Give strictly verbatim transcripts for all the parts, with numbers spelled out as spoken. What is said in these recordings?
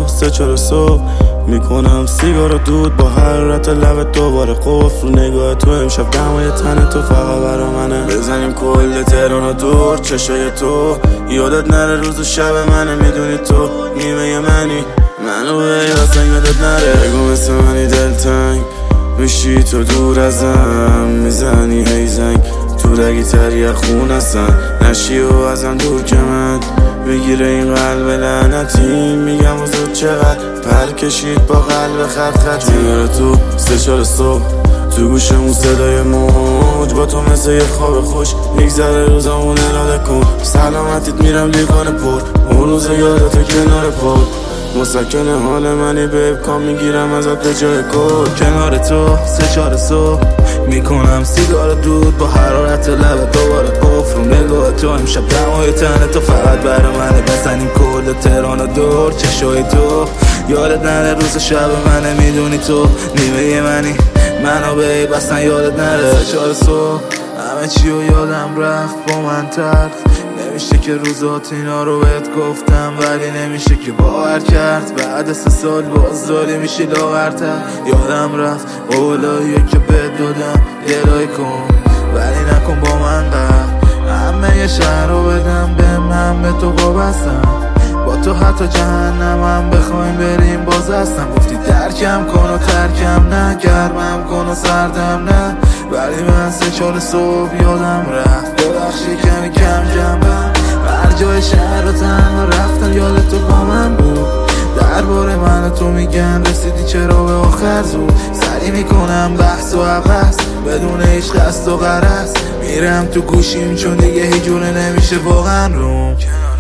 سه چهار صبح میکنم سیگار و دود با حرارت لب دوباره قفل رو نگاه تو. امشب دمای تن تو فقط برا منه. بزنیم کل تهران و دور چشای تو، یادت نره روز و شب منه. میدونی تو نیمه منی، منو به اصلا یادت نره. بگو مثل منی دلتنگ میشی تو دور ازم، میزنی هی زنگ تو رگی تری خون هستن نشی و ازم دور که من میگیره این قلب لعنتی. میگم وزود چقدر پر کشید با قلب خط خطی. میاره تو سه چهار صبح تو گوشمون صدای موج، با تو مثل یه خواب خوش میگذره روزامون. اراده کن سلامتیت میرم لیوان پر، اون روز یادتو کنار پل. مسکن حال منی بیب کام میگیرم ازت به جای کل. کنار تو سه چهار صبح میکنم سیگار دود با حرارت لب دوباره قفل رو نگاه تو. امشب دمای تن تو فقط برای منه. بزنیم کل تهران و دور چشای تو، یادت نره روز شب منه. میدونی تو نیمه منی، منو بیب اصلا یادت نره. سه چهار صبح همه چی و یادم رفت با من ترد. نمیشه که روزات اینا رو بهت گفتم، ولی نمیشه که باور کرد. بعد سه سال باز داری میشی لاغرتر. یادم رفت اولاییه که بهت دادم گلای کن، ولی نکن با من قهر. همه یه شهر رو بدم به من، به تو وابستم. با تو حتی جهنم هم بخوایم بریم باز هستم. گفتی درکم کن و ترکم نه، گرمم کن و سردم نه، ولی من سه چهار صبح یادم رفت. ببخشی کمی کم جنبم، هر جای شهر رو تنها رفتم یاد تو با من بود. درباره من و تو میگن رسیدی چرا به آخر زود. سری میکنم بحث و عباس بدون هیچ قصد و غرض. میرم تو گوشیم چون دیگه هیچ جوره نمیشه واقعا روم.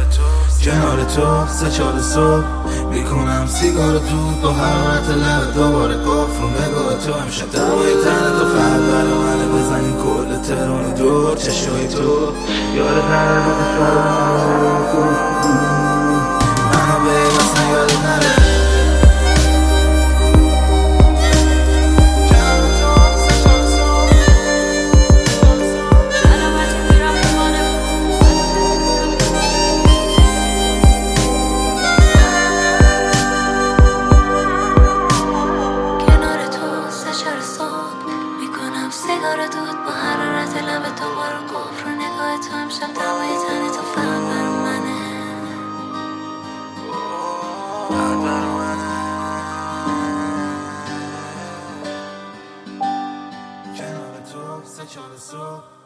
کنار تو سه چهار صبح میکنم سیگار دود با حرارت لب دوباره قفل رو نگاه تو. امشب دمای تن تو فقط برای منه. بزنیم کل تهران دور چشای تو، یادت نره روز شب منو بیب اصلا یادت نره. سیگار دود با حرارت لب دوباره قفل رو نگاه تو. امشب دمای تن تو فقط برا منه. فقط برا منه. کنار تو سه چهار صبح